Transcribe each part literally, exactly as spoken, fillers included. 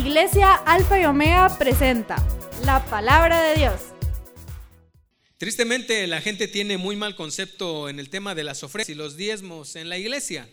Iglesia Alfa y Omega presenta la palabra de Dios. Tristemente la gente tiene muy mal concepto en el tema de las ofrendas y los diezmos en la iglesia.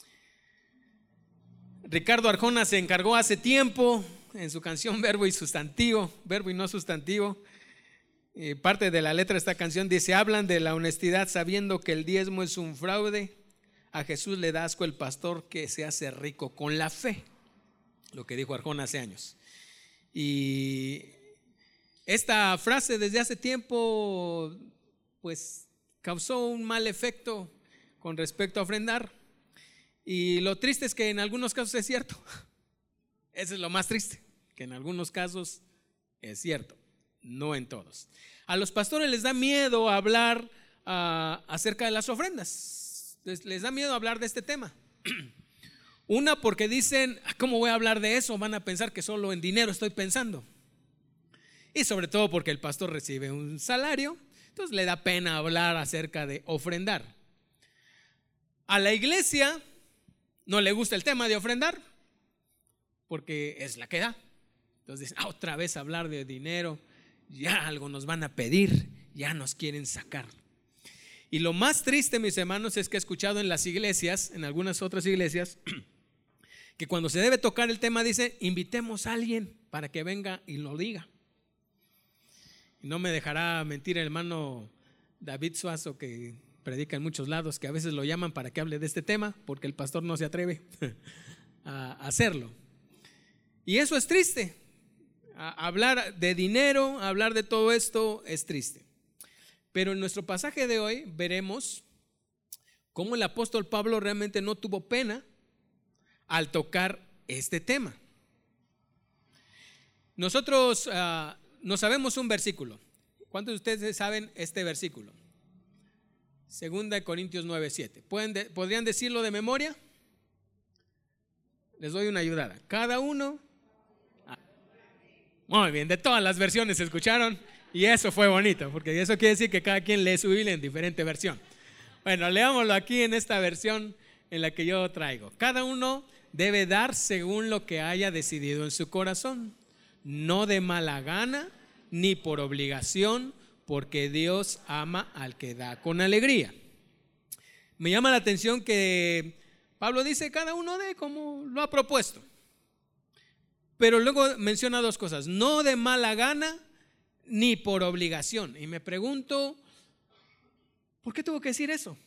Ricardo Arjona se encargó hace tiempo en su canción Verbo y Sustantivo, Verbo y no Sustantivo. Eh, parte de la letra de esta canción dice: hablan de la honestidad sabiendo que el diezmo es un fraude. A Jesús le da asco el pastor que se hace rico con la fe. Lo que dijo Arjona hace años. Y esta frase desde hace tiempo pues causó un mal efecto con respecto a ofrendar. Y lo triste es que en algunos casos es cierto. Eso es lo más triste, que en algunos casos es cierto, no en todos. A los pastores les da miedo hablar uh, acerca de las ofrendas. Les, les da miedo hablar de este tema. Una, porque dicen: ¿cómo voy a hablar de eso? Van a pensar que solo en dinero estoy pensando. Y sobre todo porque el pastor recibe un salario, entonces le da pena hablar acerca de ofrendar. A la iglesia no le gusta el tema de ofrendar porque es la que da. Entonces dicen: ah, otra vez hablar de dinero, ya algo nos van a pedir, ya nos quieren sacar. Y lo más triste, mis hermanos, es que he escuchado en las iglesias, en algunas otras iglesias, que cuando se debe tocar el tema dice: invitemos a alguien para que venga y lo diga. Y no me dejará mentir el hermano David Suazo, que predica en muchos lados, que a veces lo llaman para que hable de este tema porque el pastor no se atreve a hacerlo. Y eso es triste. A hablar de dinero, hablar de todo esto es triste. Pero en nuestro pasaje de hoy veremos cómo el apóstol Pablo realmente no tuvo pena al tocar este tema. Nosotros uh, no sabemos un versículo. ¿Cuántos de ustedes saben este versículo? Segunda de Corintios nueve siete. ¿Pueden de, ¿Podrían decirlo de memoria? Les doy una ayudada. Cada uno. Ah, muy bien, de todas las versiones se escucharon. Y eso fue bonito, porque eso quiere decir que cada quien lee su Biblia en diferente versión. Bueno, leámoslo aquí en esta versión en la que yo traigo. Cada uno debe dar según lo que haya decidido en su corazón, no de mala gana ni por obligación, porque Dios ama al que da con alegría. Me llama la atención que Pablo dice: cada uno dé como lo ha propuesto. Pero luego menciona dos cosas: no de mala gana ni por obligación. Y me pregunto, ¿por qué tuvo que decir eso?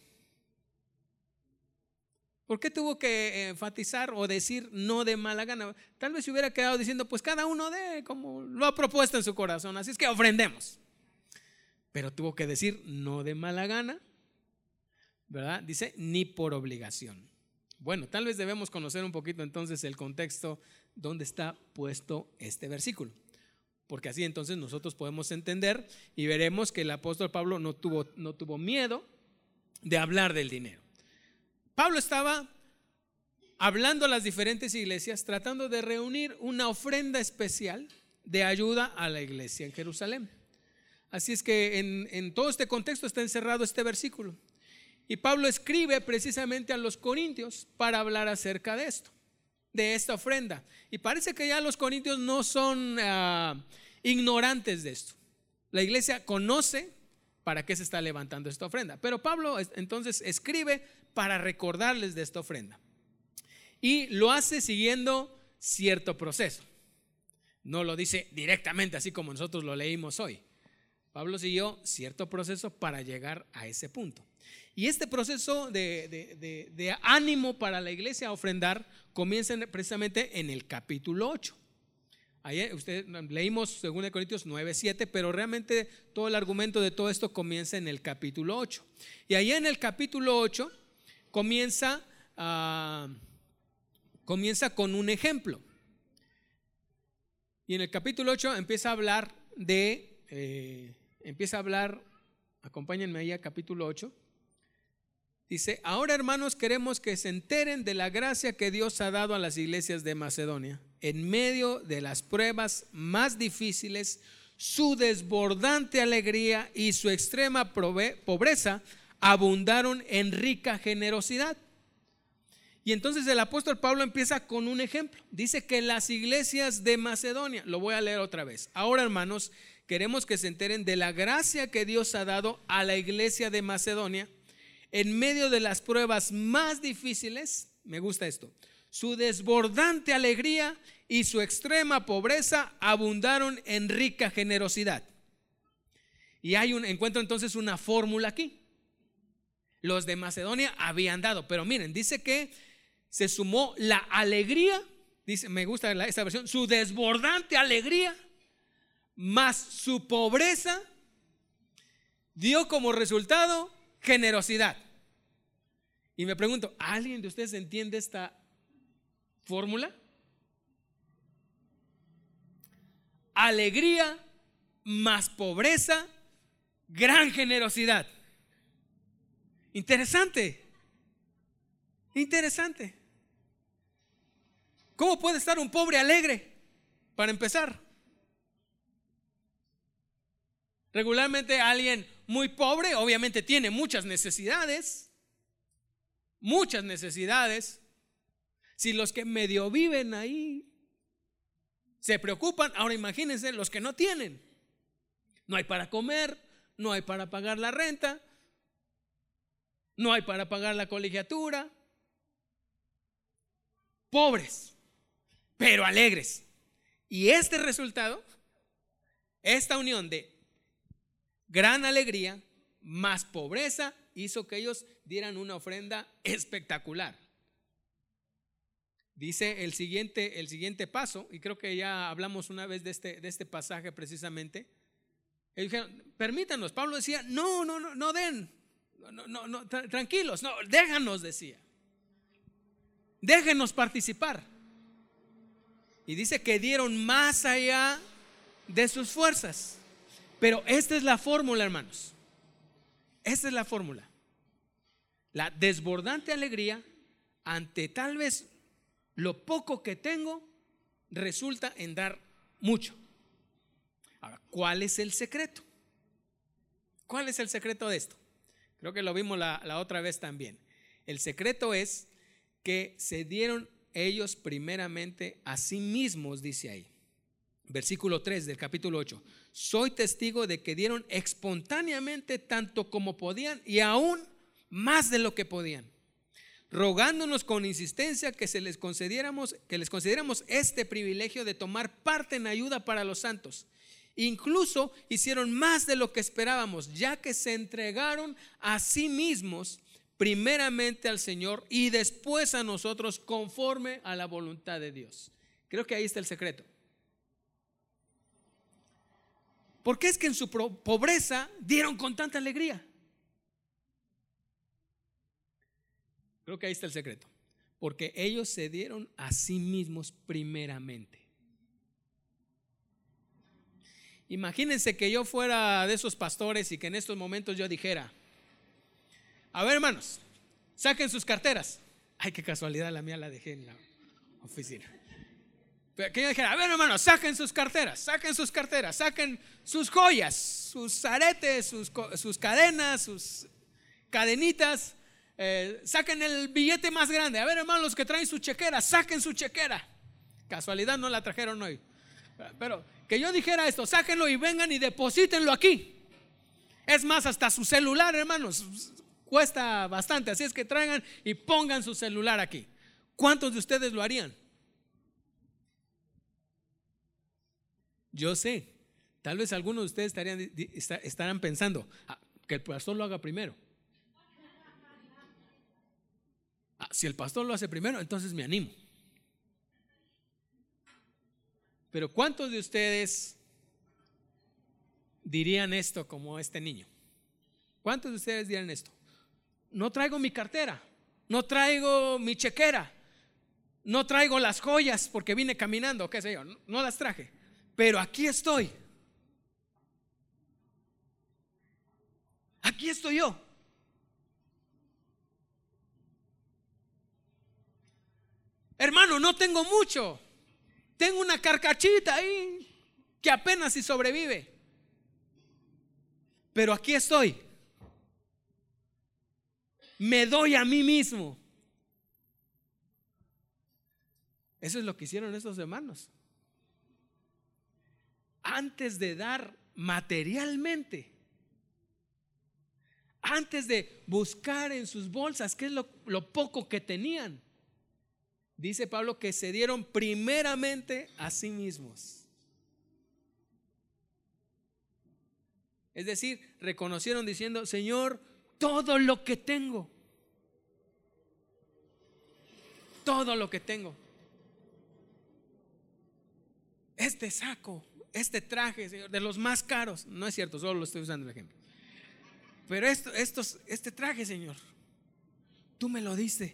¿Por qué tuvo que enfatizar o decir no de mala gana? Tal vez se hubiera quedado diciendo: pues cada uno dé como lo ha propuesto en su corazón, así es que ofrendemos. Pero tuvo que decir no de mala gana, ¿verdad? Dice ni por obligación. Bueno, tal vez debemos conocer un poquito entonces el contexto donde está puesto este versículo, porque así entonces nosotros podemos entender y veremos que el apóstol Pablo no tuvo, no tuvo miedo de hablar del dinero. Pablo estaba hablando a las diferentes iglesias, tratando de reunir una ofrenda especial de ayuda a la iglesia en Jerusalén. Así es que en, en todo este contexto está encerrado este versículo. Y Pablo escribe precisamente a los corintios para hablar acerca de esto, de esta ofrenda. Y parece que ya los corintios no son uh, ignorantes de esto. La iglesia conoce para qué se está levantando esta ofrenda. Pero Pablo entonces escribe para recordarles de esta ofrenda. Y lo hace siguiendo cierto proceso. No lo dice directamente así como nosotros lo leímos hoy. Pablo siguió cierto proceso para llegar a ese punto. Y este proceso de, de, de, de ánimo para la iglesia a ofrendar comienza precisamente en el capítulo ocho. Ayer usted, leímos segunda Corintios nueve siete, pero realmente todo el argumento de todo esto comienza en el capítulo ocho. Y ahí en el capítulo ocho comienza, uh, comienza con un ejemplo. Y en el capítulo ocho empieza a hablar de, eh, empieza a hablar, acompáñenme ahí a capítulo ocho. Dice: ahora, hermanos, queremos que se enteren de la gracia que Dios ha dado a las iglesias de Macedonia. En medio de las pruebas más difíciles, su desbordante alegría y su extrema pobreza abundaron en rica generosidad. Y entonces el apóstol Pablo empieza con un ejemplo. Dice que las iglesias de Macedonia, lo voy a leer otra vez. Ahora, hermanos, queremos que se enteren de la gracia que Dios ha dado a la iglesia de Macedonia en medio de las pruebas más difíciles. Me gusta esto. Su desbordante alegría y su extrema pobreza abundaron en rica generosidad. Y hay un encuentro entonces una fórmula aquí. Los de Macedonia habían dado, pero miren, dice que se sumó la alegría, dice, me gusta esta versión, su desbordante alegría más su pobreza dio como resultado generosidad. Y me pregunto, ¿alguien de ustedes entiende esta fórmula? Alegría más pobreza, gran generosidad. Interesante. Interesante. ¿Cómo puede estar un pobre alegre? Para empezar, regularmente alguien muy pobre obviamente tiene muchas necesidades. Muchas necesidades. Si los que medio viven ahí se preocupan, ahora imagínense los que no tienen. No hay para comer, no hay para pagar la renta, no hay para pagar la colegiatura. Pobres, pero alegres. Y este resultado, esta unión de gran alegría más pobreza, hizo que ellos dieran una ofrenda espectacular. Dice el siguiente, el siguiente paso, y creo que ya hablamos una vez de este, de este pasaje precisamente. Ellos dijeron, permítanos. Pablo decía, no, no, no, no den, no, no, no, tranquilos, no, déjanos, decía. Déjenos participar. Y dice que dieron más allá de sus fuerzas. Pero esta es la fórmula, hermanos. Esta es la fórmula. La desbordante alegría ante tal vez lo poco que tengo resulta en dar mucho. Ahora, ¿cuál es el secreto? ¿Cuál es el secreto de esto? Creo que lo vimos la, la otra vez también. El secreto es que se dieron ellos primeramente a sí mismos, dice ahí. Versículo tres del capítulo ocho. Soy testigo de que dieron espontáneamente tanto como podían y aún más de lo que podían, rogándonos con insistencia que se les concediéramos, que les concediéramos este privilegio de tomar parte en ayuda para los santos. Incluso hicieron más de lo que esperábamos, ya que se entregaron a sí mismos primeramente al Señor y después a nosotros conforme a la voluntad de Dios. Creo que ahí está el secreto. ¿Por qué es que en su pobreza dieron con tanta alegría? Creo que ahí está el secreto. Porque ellos se dieron a sí mismos primeramente. Imagínense que yo fuera de esos pastores y que en estos momentos yo dijera, a ver, hermanos, saquen sus carteras. Ay, qué casualidad, la mía la dejé en la oficina. Pero que yo dijera, a ver, hermanos, saquen sus carteras, saquen sus carteras, saquen sus joyas, sus aretes, sus, sus cadenas, sus cadenitas, eh, saquen el billete más grande. A ver, hermanos, los que traen su chequera, saquen su chequera. Casualidad, no la trajeron hoy. Pero que yo dijera esto, sáquenlo y vengan y deposítenlo aquí. Es más, hasta su celular, hermanos, cuesta bastante, así es que traigan y pongan su celular aquí. ¿Cuántos de ustedes lo harían? Yo sé, tal vez algunos de ustedes estarían, estarán pensando, ah, que el pastor lo haga primero. Ah, si el pastor lo hace primero, entonces me animo. Pero ¿cuántos de ustedes dirían esto como este niño? ¿Cuántos de ustedes dirían esto? No traigo mi cartera, no traigo mi chequera, no traigo las joyas porque vine caminando, qué sé yo, no, no las traje, pero aquí estoy. Aquí estoy yo. Hermano, no tengo mucho. Tengo una carcachita ahí que apenas si sobrevive. Pero aquí estoy. Me doy a mí mismo. Eso es lo que hicieron estos hermanos. Antes de dar materialmente, antes de buscar en sus bolsas qué es lo, lo poco que tenían, dice Pablo que se dieron primeramente a sí mismos. Es decir, reconocieron diciendo: Señor, todo lo que tengo, todo lo que tengo, este saco, este traje, Señor, de los más caros, no es cierto, solo lo estoy usando de ejemplo, pero esto, estos, este traje, Señor, tú me lo diste.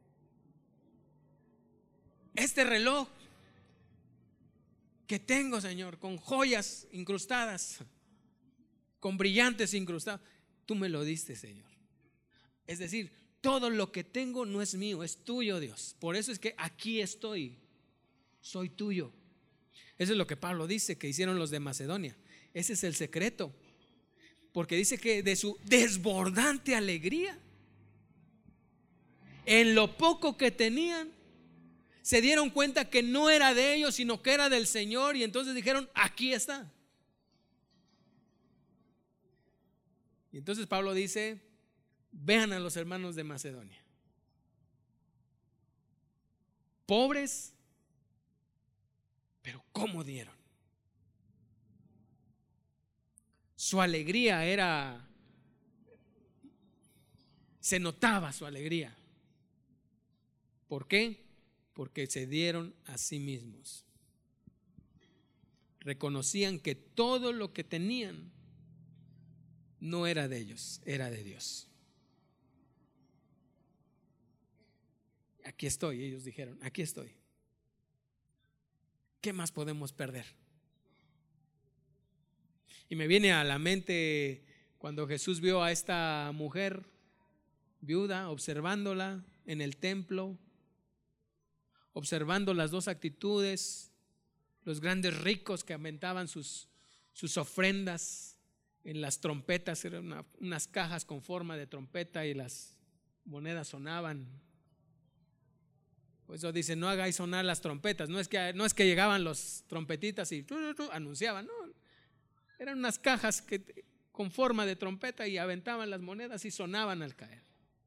Este reloj que tengo, Señor, con joyas incrustadas, con brillantes incrustados, tú me lo diste, Señor. Es decir, todo lo que tengo no es mío, es tuyo, Dios. Por eso es que aquí estoy, soy tuyo. Eso es lo que Pablo dice que hicieron los de Macedonia. Ese es el secreto, porque dice que de su desbordante alegría, en lo poco que tenían, se dieron cuenta que no era de ellos, sino que era del Señor, y entonces dijeron: aquí está. Y entonces Pablo dice: vean a los hermanos de Macedonia, pobres, pero ¿cómo dieron? Su alegría era, se notaba su alegría. ¿Por qué? Porque se dieron a sí mismos. Reconocían que todo lo que tenían no era de ellos, era de Dios. Aquí estoy, ellos dijeron, aquí estoy. ¿Qué más podemos perder? Y me viene a la mente cuando Jesús vio a esta mujer viuda, observándola en el templo, observando las dos actitudes, los grandes ricos que aumentaban sus, sus ofrendas en las trompetas, eran una, unas cajas con forma de trompeta y las monedas sonaban. Por eso dice: no hagáis sonar las trompetas. No es que, no es que llegaban los trompetitas y tu, tu, tu, anunciaban, no, eran unas cajas que, con forma de trompeta, y aventaban las monedas y sonaban al caer.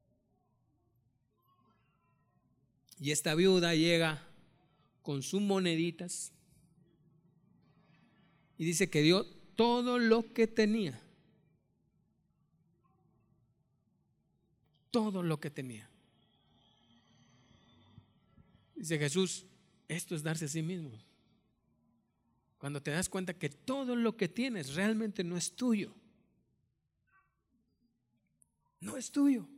Y esta viuda llega con sus moneditas y dice que dio todo lo que tenía. Todo lo que tenía. Dice Jesús: esto es darse a sí mismo. Cuando te das cuenta que todo lo que tienes realmente no es tuyo. No es tuyo.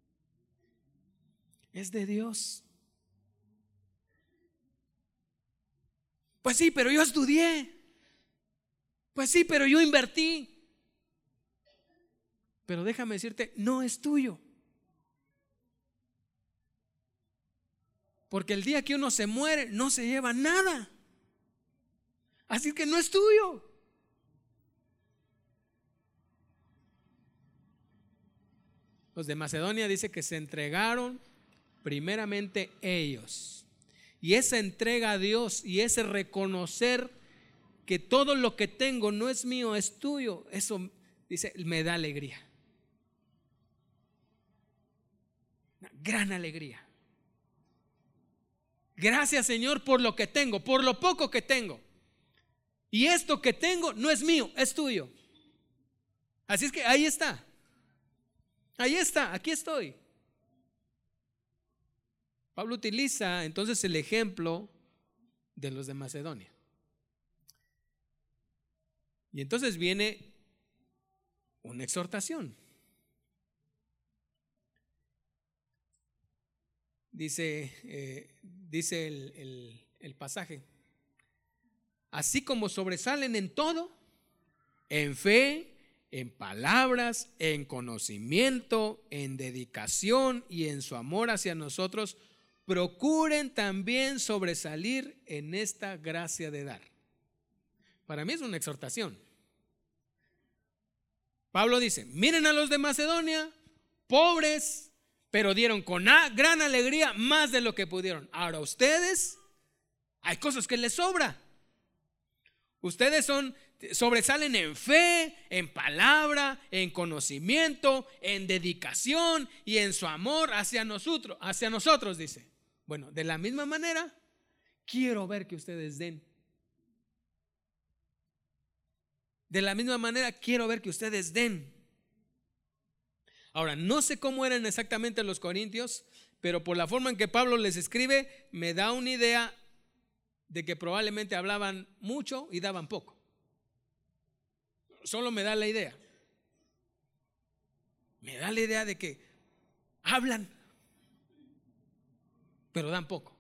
Es de Dios. Pues sí, pero yo estudié. Pues sí, pero yo invertí. Pero déjame decirte, no es tuyo. Porque el día que uno se muere, no se lleva nada. Así que no es tuyo. Los de Macedonia dice que se entregaron primeramente ellos. Y esa entrega a Dios y ese reconocer que todo lo que tengo no es mío, es tuyo, eso dice, me da alegría. Una gran alegría. Gracias, Señor, por lo que tengo, por lo poco que tengo. Y esto que tengo no es mío, es tuyo. Así es que ahí está. Ahí está, aquí estoy. Pablo utiliza entonces el ejemplo de los de Macedonia. Y entonces viene una exhortación. Dice, eh, dice el, el, el pasaje: así como sobresalen en todo, en fe, en palabras, en conocimiento, en dedicación y en su amor hacia nosotros, procuren también sobresalir en esta gracia de dar. Para mí es una exhortación. Pablo dice: miren a los de Macedonia, pobres, pero dieron con gran alegría más de lo que pudieron. Ahora ustedes Hay cosas que les sobra. Ustedes son, sobresalen en fe, en palabra, en conocimiento, en dedicación y en su amor hacia nosotros, hacia nosotros, dice. Bueno, de la misma manera, quiero ver que ustedes den. De la misma manera, quiero ver que ustedes den. Ahora, no sé cómo eran exactamente los corintios, pero por la forma en que Pablo les escribe, me da una idea de que probablemente hablaban mucho y daban poco. Solo me da la idea. Me da la idea de que hablan, pero dan poco.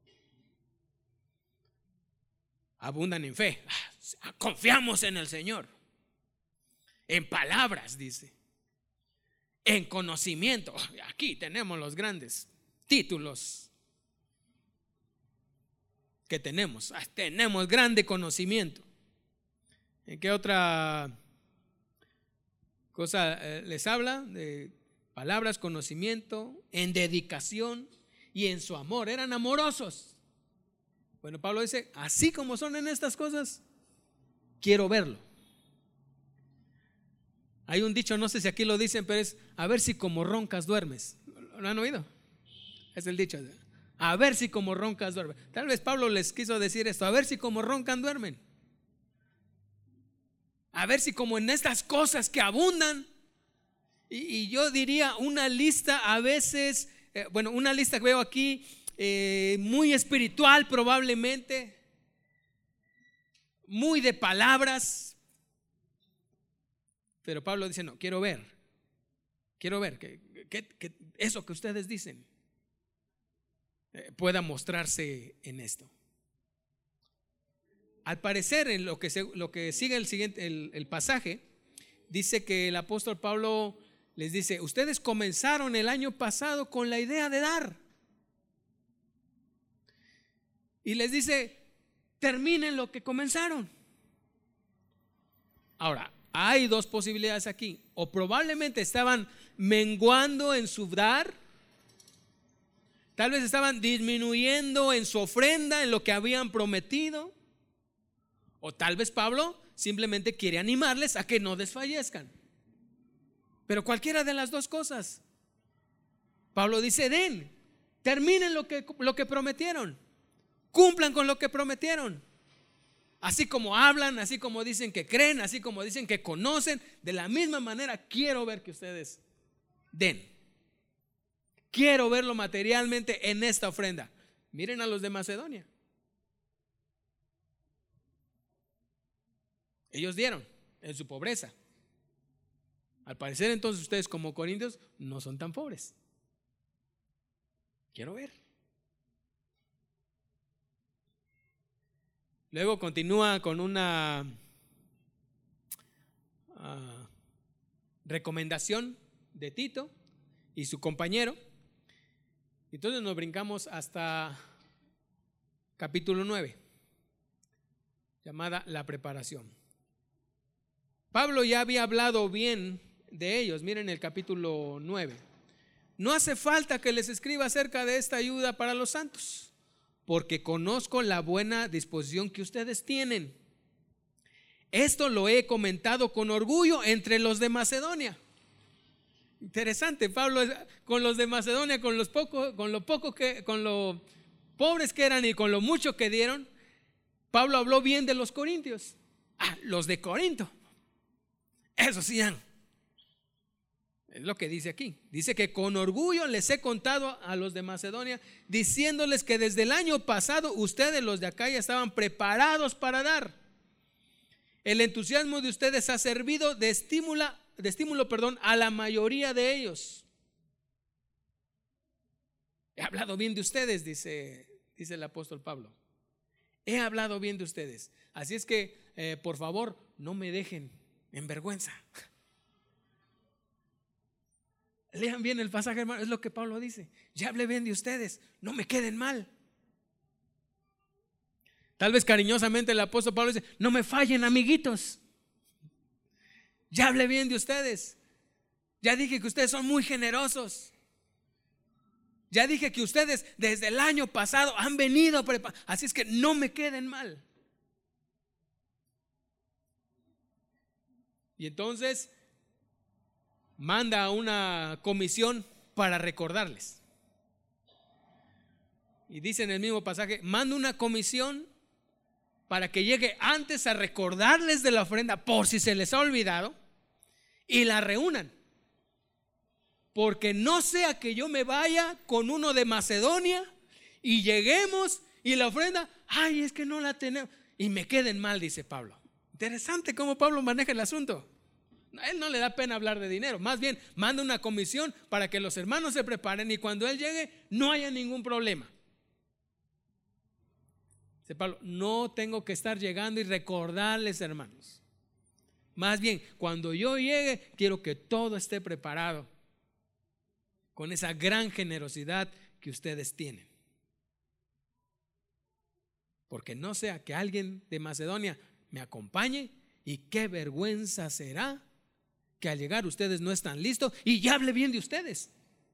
Abundan en fe. Confiamos en el Señor. En palabras, dice. En conocimiento. Aquí tenemos los grandes títulos que tenemos. Tenemos grande conocimiento. ¿En qué otra cosa eh, les habla? De palabras, conocimiento, en dedicación y en su amor. Eran amorosos. Bueno, Pablo dice, así como son en estas cosas, quiero verlo. Hay un dicho, no sé si aquí lo dicen, pero es, a ver si como roncas duermes. ¿Lo han oído? Es el dicho. A ver si como roncas duermen. Tal vez Pablo les quiso decir esto, a ver si como roncan duermen. A ver si como en estas cosas que abundan. Y, y yo diría una lista a veces, eh, bueno, una lista que veo aquí, eh, muy espiritual probablemente, muy de palabras. Pero Pablo dice, no, quiero ver, quiero ver que, que, que eso que ustedes dicen eh, pueda mostrarse en esto. Al parecer, en lo que, se, lo que sigue el, siguiente, el, el pasaje, dice que el apóstol Pablo les dice, ustedes comenzaron el año pasado con la idea de dar. Y les dice, terminen lo que comenzaron. Ahora, hay dos posibilidades aquí. O probablemente estaban menguando en su dar. Tal vez estaban disminuyendo en su ofrenda, en lo que habían prometido. O tal vez Pablo simplemente quiere animarles a que no desfallezcan. Pero cualquiera de las dos cosas. Pablo dice, den, terminen lo que, lo que prometieron. Cumplan con lo que prometieron. Así como hablan, así como dicen que creen, así como dicen que conocen, de la misma manera quiero ver que ustedes den. Quiero verlo materialmente en esta ofrenda. Miren a los de Macedonia. Ellos dieron en su pobreza. Al parecer entonces ustedes como corintios no son tan pobres. Quiero ver. Luego continúa con una uh, recomendación de Tito y su compañero. Entonces nos brincamos hasta capítulo nueve, llamada la preparación. Pablo ya había hablado bien de ellos. Miren el capítulo nueve. No hace falta que les escriba acerca de esta ayuda para los santos, porque conozco la buena disposición que ustedes tienen. Esto lo he comentado con orgullo entre los de Macedonia. Interesante, Pablo con los de Macedonia, con los pocos, con lo poco que, con lo pobres que eran y con lo mucho que dieron, Pablo habló bien de los corintios. Ah, los de Corinto, eso sí dan. Es lo que dice aquí. Dice que con orgullo les he contado a los de Macedonia, diciéndoles que desde el año pasado ustedes, los de acá, ya estaban preparados para dar. El entusiasmo de ustedes ha servido de estímulo, de estímulo, perdón, a la mayoría de ellos. He hablado bien de ustedes, dice, dice el apóstol Pablo. He hablado bien de ustedes. Así es que, eh, por favor, no me dejen en vergüenza. Lean bien el pasaje, hermano, es lo que Pablo dice. Ya hablé bien de ustedes, no me queden mal. Tal vez cariñosamente el apóstol Pablo dice, no me fallen, amiguitos. Ya hablé bien de ustedes. Ya dije que ustedes son muy generosos. Ya dije que ustedes desde el año pasado han venido preparados, así es que no me queden mal. Y entonces manda a una comisión para recordarles. Y dice en el mismo pasaje, manda una comisión para que llegue antes a recordarles de la ofrenda por si se les ha olvidado y la reúnan. Porque no sea que yo me vaya con uno de Macedonia y lleguemos y la ofrenda, ay, es que no la tenemos, y me queden mal, dice Pablo. Interesante cómo Pablo maneja el asunto. A él no le da pena hablar de dinero, más bien manda una comisión para que los hermanos se preparen y cuando él llegue no haya ningún problema. Dice Pablo, no tengo que estar llegando y recordarles, hermanos. Más bien, cuando yo llegue, quiero que todo esté preparado con esa gran generosidad que ustedes tienen. Porque no sea que alguien de Macedonia me acompañe y qué vergüenza será que al llegar ustedes no están listos y ya hable bien de ustedes.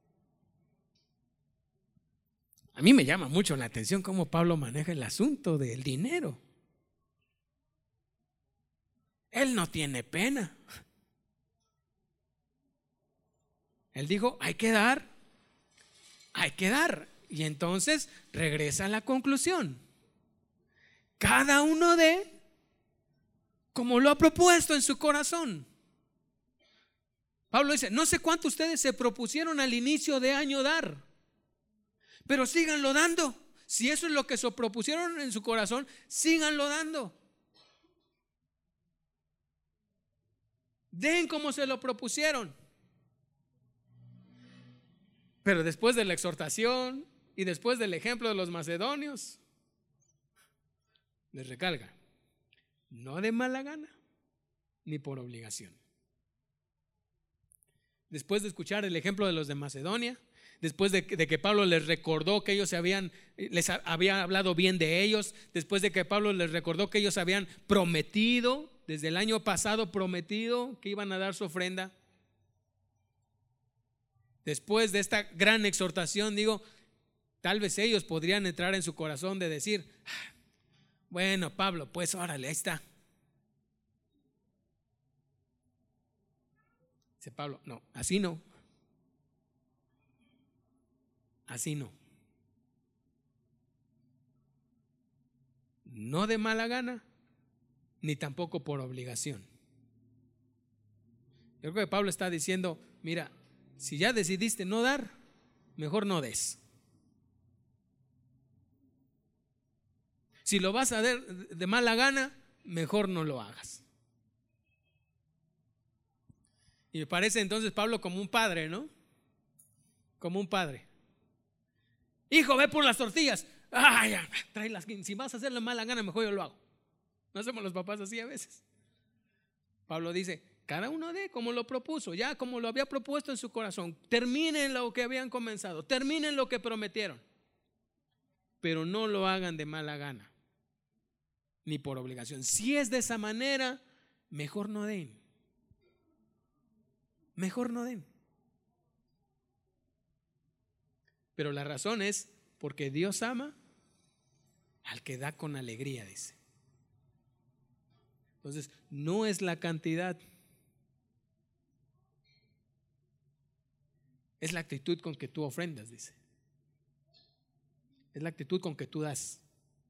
A mí me llama mucho la atención cómo Pablo maneja el asunto del dinero. Él no tiene pena. Él dijo, hay que dar, hay que dar. Y entonces regresa a la conclusión. Cada uno dé como lo ha propuesto en su corazón. Pablo dice, no sé cuánto ustedes se propusieron al inicio de año dar, pero síganlo dando. Si eso es lo que se propusieron en su corazón, síganlo dando. Den como se lo propusieron. Pero después de la exhortación y después del ejemplo de los macedonios, les recalca, no de mala gana ni por obligación. Después de escuchar el ejemplo de los de Macedonia, después de, de que Pablo les recordó que ellos se habían, les había hablado bien de ellos, después de que Pablo les recordó que ellos habían prometido, desde el año pasado prometido que iban a dar su ofrenda, después de esta gran exhortación, digo, tal vez ellos podrían entrar en su corazón de decir, bueno, Pablo, pues órale, ahí está. Dice Pablo, no, así no. Así no. No de mala gana, ni tampoco por obligación. Yo creo que Pablo está diciendo, mira, si ya decidiste no dar, mejor no des. Si lo vas a dar de mala gana, mejor no lo hagas. Y me parece entonces Pablo como un padre, ¿no? Como un padre. Hijo, ve por las tortillas. Ay, tráelas. Si vas a hacer la mala gana, mejor yo lo hago. No hacemos los papás así a veces. Pablo dice, cada uno dé como lo propuso, ya como lo había propuesto en su corazón. Terminen lo que habían comenzado, terminen lo que prometieron, pero no lo hagan de mala gana ni por obligación. Si es de esa manera, mejor no den. Mejor no den. Pero la razón es porque Dios ama al que da con alegría, dice. Entonces, no es la cantidad, es la actitud con que tú ofrendas, dice. Es la actitud con que tú das.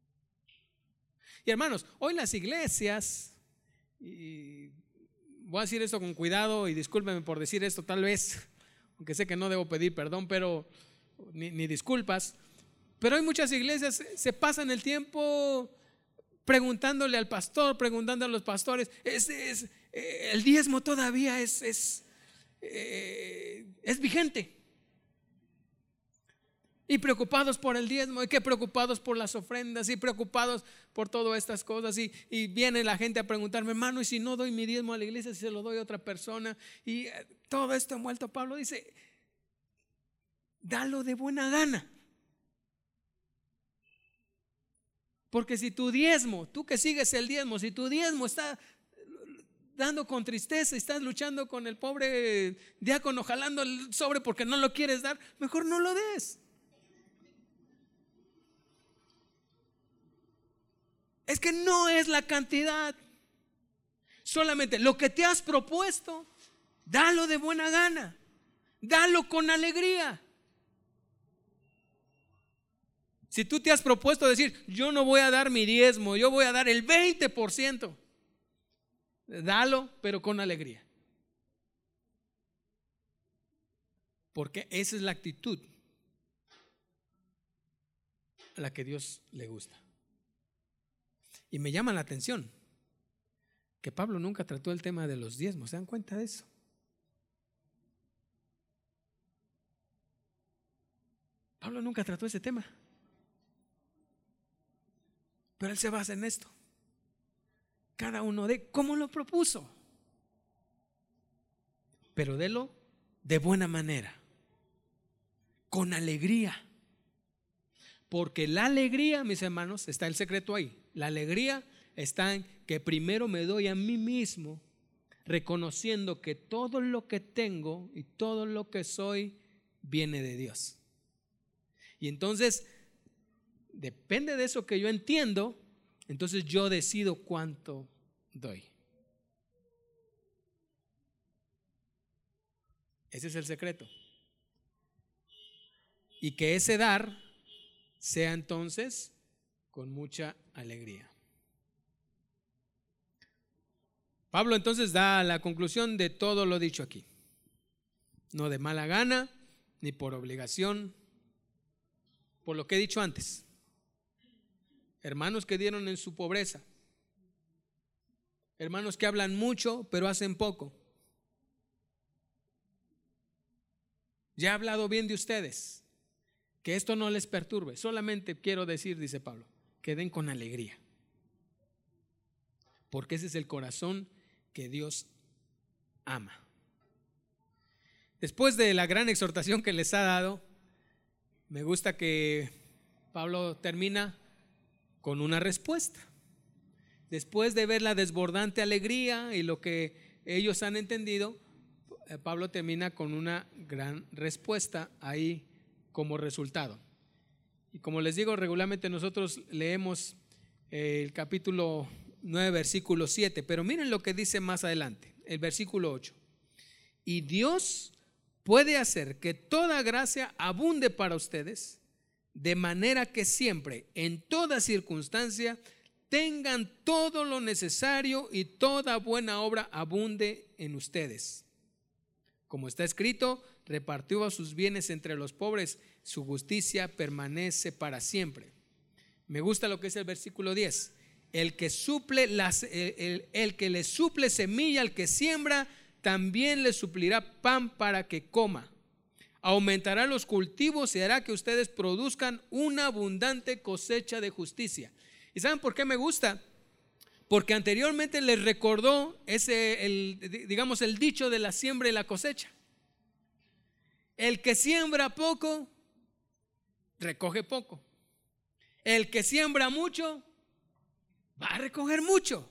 Y hermanos, hoy las iglesias, y voy a decir esto con cuidado y discúlpenme por decir esto tal vez, aunque sé que no debo pedir perdón, pero ni, ni disculpas, pero hay muchas iglesias se pasan el tiempo preguntándole al pastor, preguntando a los pastores, es, es, eh, el diezmo todavía es, es, eh, es vigente. Y preocupados por el diezmo, y que preocupados por las ofrendas, y preocupados por todas estas cosas. Y, y viene la gente a preguntarme, hermano, ¿y si no doy mi diezmo a la iglesia, si se lo doy a otra persona? Y eh, todo esto envuelto. Pablo dice, dalo de buena gana. Porque si tu diezmo, tú que sigues el diezmo, si tu diezmo está dando con tristeza y estás luchando con el pobre diácono jalando el sobre porque no lo quieres dar, mejor no lo des. Es que no es la cantidad. Solamente lo que te has propuesto, dalo de buena gana. Dalo con alegría. Si tú te has propuesto decir, yo no voy a dar mi diezmo, yo voy a dar el veinte por ciento, dalo, pero con alegría. Porque esa es la actitud a la que Dios le gusta. Y me llama la atención que Pablo nunca trató el tema de los diezmos. ¿Se dan cuenta de eso? Pablo nunca trató ese tema. Pero él se basa en esto. Cada uno de cómo lo propuso. Pero délo de buena manera, con alegría. Porque la alegría, mis hermanos, está el secreto ahí. La alegría está en que primero me doy a mí mismo, reconociendo que todo lo que tengo y todo lo que soy viene de Dios. Y entonces, depende de eso que yo entiendo, entonces yo decido cuánto doy. Ese es el secreto. Y que ese dar sea entonces con mucha alegría. Pablo entonces da la conclusión de todo lo dicho aquí. No de mala gana, ni por obligación, por lo que he dicho antes. Hermanos que dieron en su pobreza. Hermanos que hablan mucho pero hacen poco. Ya he hablado bien de ustedes. Que esto no les perturbe. Solamente quiero decir, dice Pablo, que den con alegría. Porque ese es el corazón que Dios ama. Después de la gran exhortación que les ha dado, me gusta que Pablo termina con una respuesta. Después de ver la desbordante alegría y lo que ellos han entendido, Pablo termina con una gran respuesta ahí como resultado. Y como les digo, regularmente nosotros leemos el capítulo nueve, versículo siete, pero miren lo que dice más adelante, el versículo ocho. Y Dios puede hacer que toda gracia abunde para ustedes, de manera que siempre, en toda circunstancia, tengan todo lo necesario y toda buena obra abunde en ustedes. Como está escrito, repartió a sus bienes entre los pobres, su justicia permanece para siempre. Me gusta lo que es el versículo diez. El que suple las, el, el, el que le suple semilla al que siembra, también le suplirá pan para que coma. Aumentará los cultivos y hará que ustedes produzcan una abundante cosecha de justicia. ¿Y saben por qué me gusta? Porque anteriormente les recordó ese, el, digamos, el dicho de la siembra y la cosecha. El que siembra poco, recoge poco. El que siembra mucho, va a recoger mucho.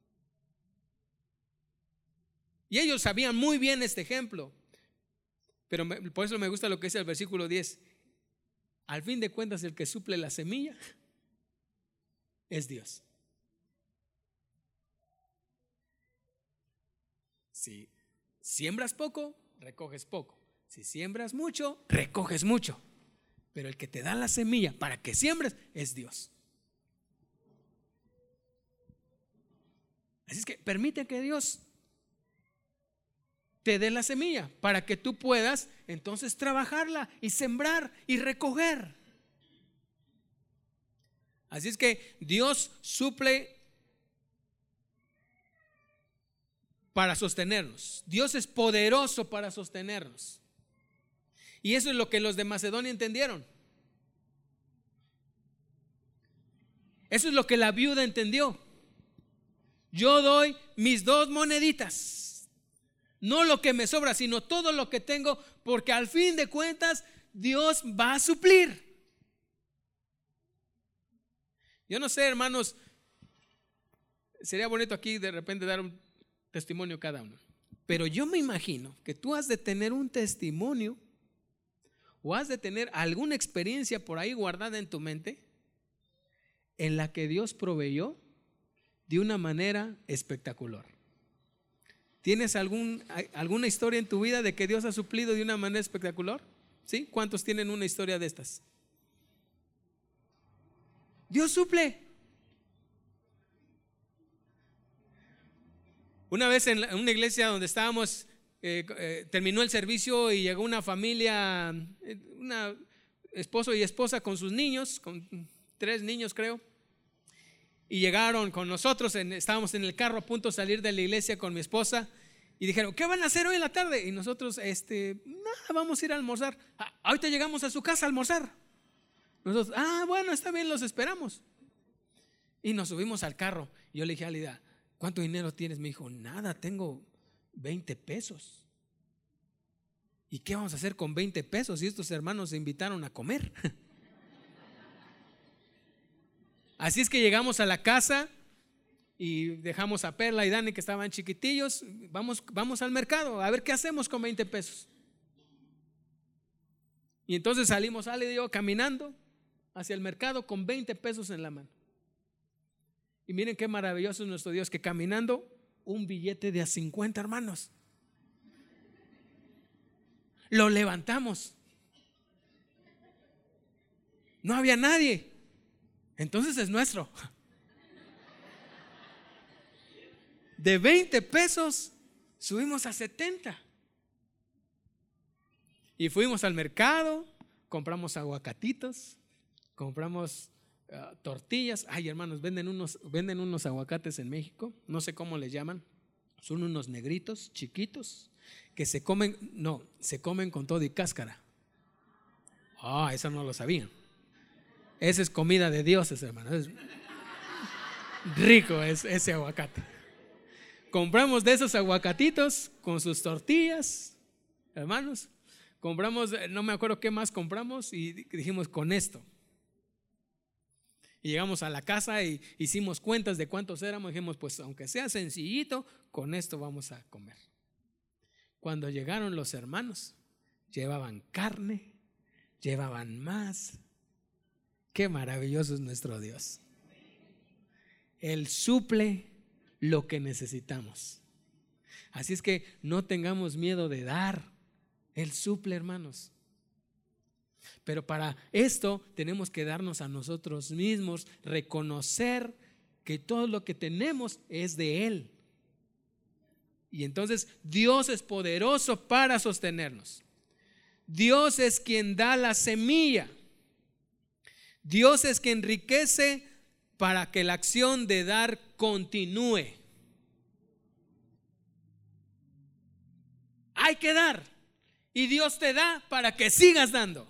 Y ellos sabían muy bien este ejemplo. Pero me, por eso me gusta lo que dice el versículo diez. Al fin de cuentas, el que suple la semilla es Dios. Si siembras poco, recoges poco. Si siembras mucho, recoges mucho. Pero el que te da la semilla para que siembres es Dios. Así es que permite que Dios te dé la semilla para que tú puedas entonces trabajarla y sembrar y recoger. Así es que Dios suple para sostenernos. Dios es poderoso para sostenernos. Y eso es lo que los de Macedonia entendieron. Eso es lo que la viuda entendió. Yo doy mis dos moneditas, no lo que me sobra, sino todo lo que tengo, porque al fin de cuentas Dios va a suplir. Yo no sé, hermanos, sería bonito aquí de repente dar un testimonio cada uno, pero yo me imagino que tú has de tener un testimonio o has de tener alguna experiencia por ahí guardada en tu mente en la que Dios proveyó de una manera espectacular. ¿Tienes algún, alguna historia en tu vida de que Dios ha suplido de una manera espectacular? ¿Sí? ¿Cuántos tienen una historia de estas? Dios suple. Una vez en una iglesia donde estábamos, eh, eh, terminó el servicio y llegó una familia, una esposo y esposa con sus niños, con tres niños creo, y llegaron con nosotros, en, estábamos en el carro a punto de salir de la iglesia con mi esposa y dijeron, ¿qué van a hacer hoy en la tarde? Y nosotros, este, nada, vamos a ir a almorzar. Ah, ahorita llegamos a su casa a almorzar. Nosotros, ah, bueno, está bien, los esperamos. Y nos subimos al carro. Y yo le dije a Lida, ¿cuánto dinero tienes? Me dijo, nada, tengo veinte pesos. ¿Y qué vamos a hacer con veinte pesos si estos hermanos se invitaron a comer? Así es que llegamos a la casa y dejamos a Perla y Dani, que estaban chiquitillos. Vamos, vamos al mercado a ver qué hacemos con veinte pesos. Y entonces salimos, Ale y yo, caminando hacia el mercado con veinte pesos en la mano. Y miren qué maravilloso es nuestro Dios, que caminando un billete de a cincuenta, hermanos. Lo levantamos. No había nadie. Entonces es nuestro. De veinte pesos subimos a setenta. Y fuimos al mercado, compramos aguacatitos, compramos uh, tortillas. Ay, hermanos, venden unos, venden unos aguacates en México, no sé cómo les llaman. Son unos negritos chiquitos que se comen, no, se comen con todo y cáscara. Ah, eso no lo sabían. Esa es comida de dioses, hermanos. Es rico es ese aguacate. Compramos de esos aguacatitos con sus tortillas, hermanos. Compramos, no me acuerdo qué más compramos, y dijimos con esto. Y llegamos a la casa y hicimos cuentas de cuántos éramos. Dijimos, pues aunque sea sencillito, con esto vamos a comer. Cuando llegaron los hermanos, llevaban carne, llevaban más. Qué maravilloso es nuestro Dios. Él suple lo que necesitamos. Así es que no tengamos miedo de dar. Él suple, hermanos. Pero para esto tenemos que darnos a nosotros mismos, reconocer que todo lo que tenemos es de Él. Y entonces Dios es poderoso para sostenernos. Dios es quien da la semilla. Dios es quien enriquece para que la acción de dar continúe. Hay que dar. Y Dios te da para que sigas dando.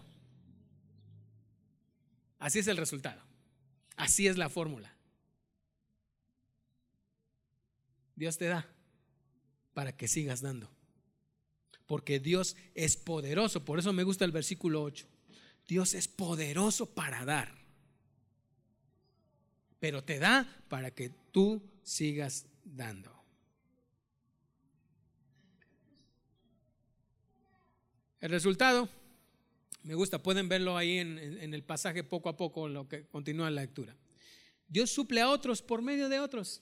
Así es el resultado. Así es la fórmula. Dios te da para que sigas dando. Porque Dios es poderoso. Por eso me gusta el versículo ocho. Dios es poderoso para dar. Pero te da para que tú sigas dando. El resultado, me gusta, pueden verlo ahí en, en el pasaje poco a poco, en lo que continúa la lectura. Dios suple a otros por medio de otros.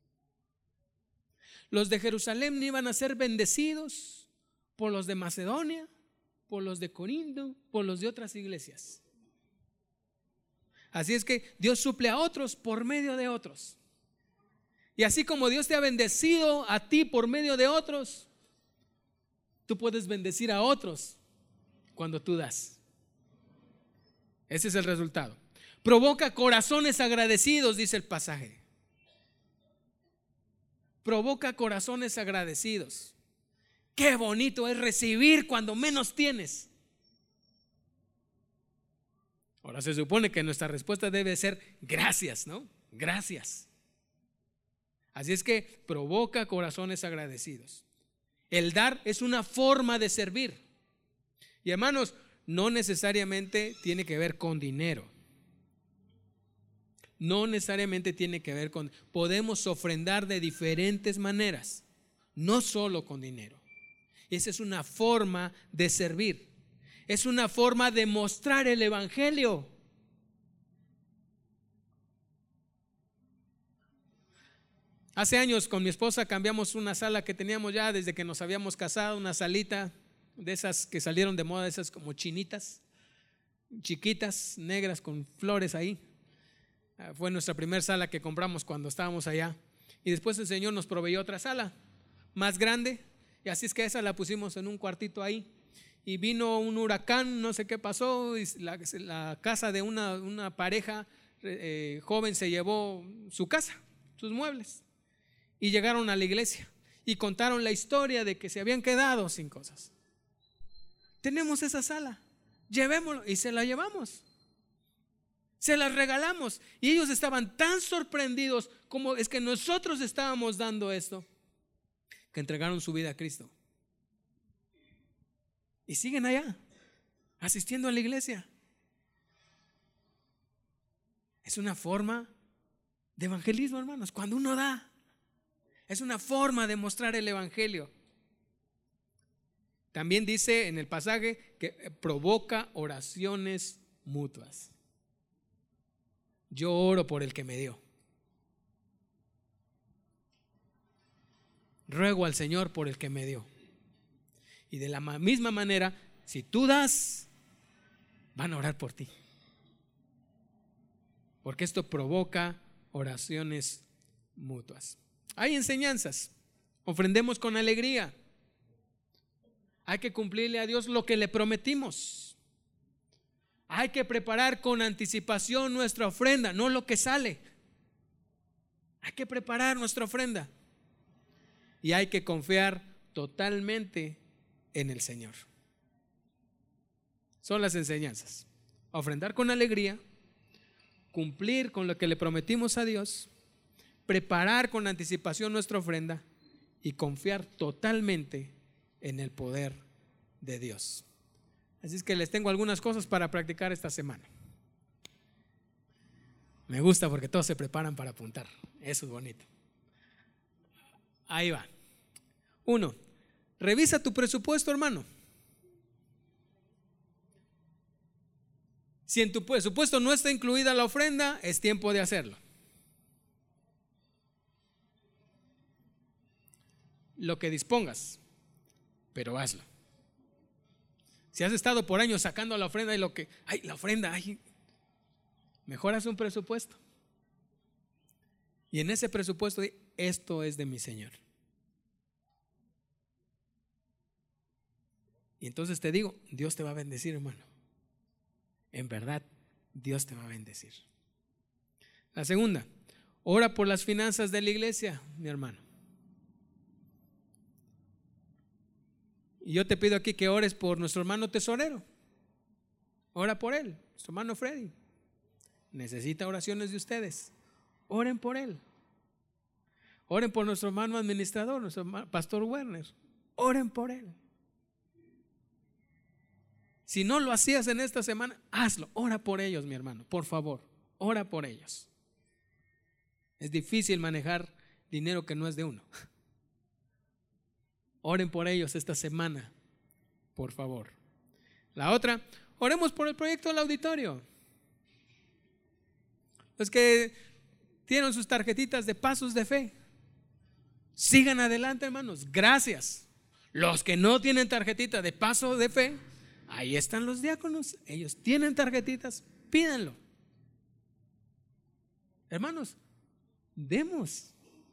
Los de Jerusalén iban a ser bendecidos por los de Macedonia, por los de Corinto, por los de otras iglesias. Así es que Dios suple a otros por medio de otros. Y así como Dios te ha bendecido a ti por medio de otros, tú puedes bendecir a otros cuando tú das. Ese es el resultado. Provoca corazones agradecidos, dice el pasaje. Provoca corazones agradecidos. Qué bonito es recibir cuando menos tienes. Ahora se supone que nuestra respuesta debe ser gracias, ¿no? Gracias. Así es que provoca corazones agradecidos. El dar es una forma de servir. Y hermanos, no necesariamente tiene que ver con dinero. No necesariamente tiene que ver con... Podemos ofrendar de diferentes maneras, no solo con dinero. Esa es una forma de servir. Es una forma de mostrar el evangelio. Hace años con mi esposa cambiamos una sala que teníamos ya desde que nos habíamos casado, una salita de esas que salieron de moda, esas como chinitas, chiquitas, negras con flores ahí. Fue nuestra primera sala que compramos cuando estábamos allá. Y después el Señor nos proveyó otra sala más grande, y así es que esa la pusimos en un cuartito ahí. Y vino un huracán, no sé qué pasó, y la, la casa de una, una pareja eh, joven se llevó su casa, sus muebles. Y llegaron a la iglesia y contaron la historia de que se habían quedado sin cosas. Tenemos esa sala, llevémoslo, y se la llevamos. Se las regalamos, y ellos estaban tan sorprendidos como es que nosotros estábamos dando esto, que entregaron su vida a Cristo. Y siguen allá, asistiendo a la iglesia. Es una forma de evangelismo, hermanos, cuando uno da. Es una forma de mostrar el evangelio. También dice en el pasaje que provoca oraciones mutuas. Yo oro por el que me dio. Ruego al Señor por el que me dio. Y de la misma manera, si tú das, van a orar por ti. Porque esto provoca oraciones mutuas. Hay enseñanzas. Ofrendemos con alegría. Hay que cumplirle a Dios lo que le prometimos. Hay que preparar con anticipación nuestra ofrenda, no lo que sale. Hay que preparar nuestra ofrenda. Y hay que confiar totalmente en el Señor. Son las enseñanzas. Ofrendar con alegría, cumplir con lo que le prometimos a Dios, preparar con anticipación nuestra ofrenda y confiar totalmente en el poder de Dios. Así es que les tengo algunas cosas para practicar esta semana. Me gusta porque todos se preparan para apuntar. Eso es bonito. Ahí va. Uno, revisa tu presupuesto, hermano. Si en tu presupuesto no está incluida la ofrenda, es tiempo de hacerlo. Lo que dispongas, pero hazlo. Si has estado por años sacando la ofrenda y lo que, ay, la ofrenda, ay, mejor haz un presupuesto. Y en ese presupuesto, esto es de mi Señor. Y entonces te digo, Dios te va a bendecir, hermano. En verdad, Dios te va a bendecir. La segunda, ora por las finanzas de la iglesia, mi hermano. Y yo te pido aquí que ores por nuestro hermano tesorero. Ora por él, nuestro hermano Freddy. Necesita oraciones de ustedes. Oren por él. Oren por nuestro hermano administrador, nuestro hermano, pastor Werner. Oren por él. Si no lo hacías en esta semana, hazlo. Ora por ellos, mi hermano, por favor. Ora por ellos. Es difícil manejar dinero que no es de uno. Oren por ellos esta semana, por favor. La otra, oremos por el proyecto del auditorio. Los que tienen sus tarjetitas de pasos de fe, sigan adelante, hermanos. Gracias. Los que no tienen tarjetita de paso de fe, ahí están los diáconos. Ellos tienen tarjetitas, pídanlo. Hermanos, demos.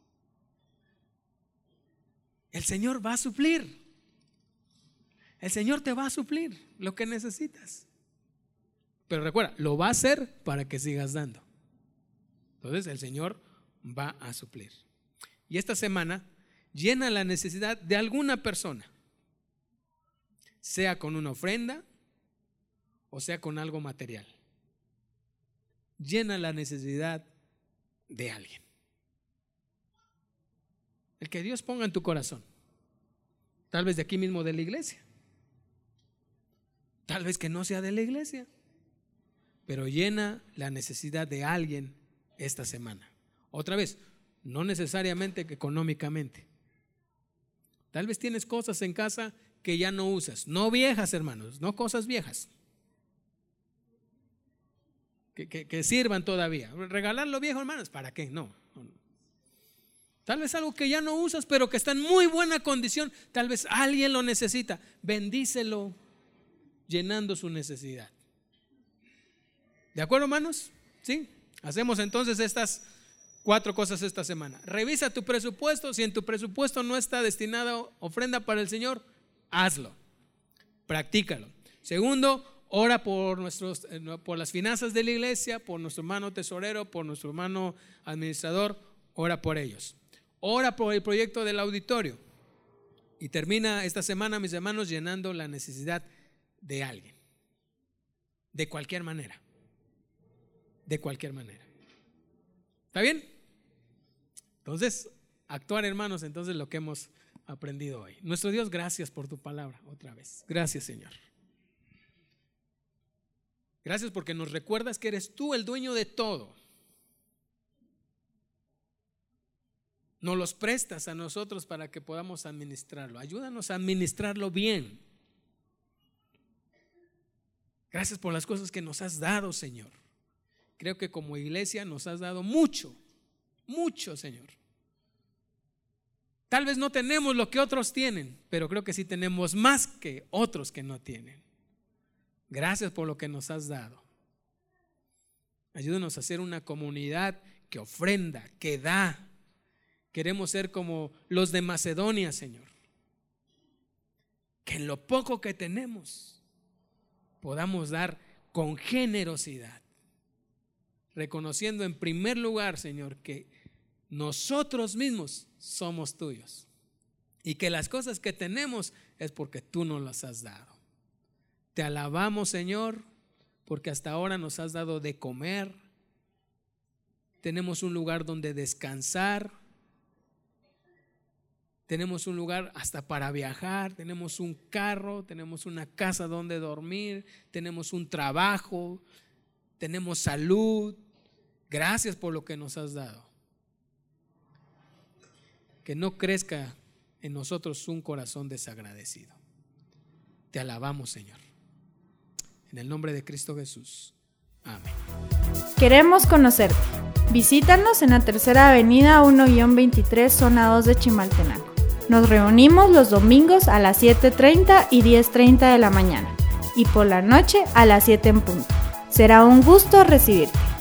El Señor va a suplir. El Señor te va a suplir lo que necesitas. Pero recuerda, lo va a hacer para que sigas dando. Entonces el Señor va a suplir. Y esta semana llena la necesidad de alguna persona, sea con una ofrenda o sea con algo material. Llena la necesidad de alguien. El que Dios ponga en tu corazón. Tal vez de aquí mismo de la iglesia. Tal vez que no sea de la iglesia. Pero llena la necesidad de alguien esta semana. Otra vez, no necesariamente económicamente. Tal vez tienes cosas en casa que ya no usas. No viejas, hermanos, no cosas viejas. Que, que, que sirvan todavía. Regalar lo viejo, hermanos, ¿para qué? No, no. Tal vez algo que ya no usas, pero que está en muy buena condición. Tal vez alguien lo necesita. Bendícelo llenando su necesidad. ¿De acuerdo, hermanos? ¿Sí? Hacemos entonces estas cuatro cosas esta semana. Revisa tu presupuesto. Si en tu presupuesto no está destinada ofrenda para el Señor, hazlo. Practícalo. Segundo, ora por, nuestros, por las finanzas de la iglesia, por nuestro hermano tesorero, por nuestro hermano administrador. Ora por ellos. Ora por el proyecto del auditorio. Y termina esta semana, mis hermanos, llenando la necesidad de alguien. De cualquier manera. De cualquier manera. ¿Está bien? Entonces, actuar, hermanos, entonces lo que hemos aprendido hoy. Nuestro Dios, gracias por tu palabra otra vez. Gracias, Señor. Gracias porque nos recuerdas que eres tú el dueño de todo. Nos los prestas a nosotros para que podamos administrarlo. Ayúdanos a administrarlo bien. Gracias por las cosas que nos has dado, Señor. Creo que como iglesia nos has dado mucho, mucho, Señor. Tal vez no tenemos lo que otros tienen, pero creo que sí tenemos más que otros que no tienen. Gracias por lo que nos has dado. Ayúdanos a ser una comunidad que ofrenda, que da. Queremos ser como los de Macedonia, Señor. Que en lo poco que tenemos podamos dar con generosidad. Reconociendo en primer lugar, Señor, que nosotros mismos somos tuyos. Y que las cosas que tenemos es porque tú nos las has dado. Te alabamos, Señor, porque hasta ahora nos has dado de comer. Tenemos un lugar donde descansar. Tenemos un lugar hasta para viajar, tenemos un carro, tenemos una casa donde dormir, tenemos un trabajo, tenemos salud. Gracias por lo que nos has dado. Que no crezca en nosotros un corazón desagradecido. Te alabamos, Señor. En el nombre de Cristo Jesús. Amén. Queremos conocerte. Visítanos en la Tercera Avenida uno veintitrés, zona dos de Chimaltenango. Nos reunimos los domingos a las siete treinta y diez treinta de la mañana y por la noche a las siete en punto. Será un gusto recibirte.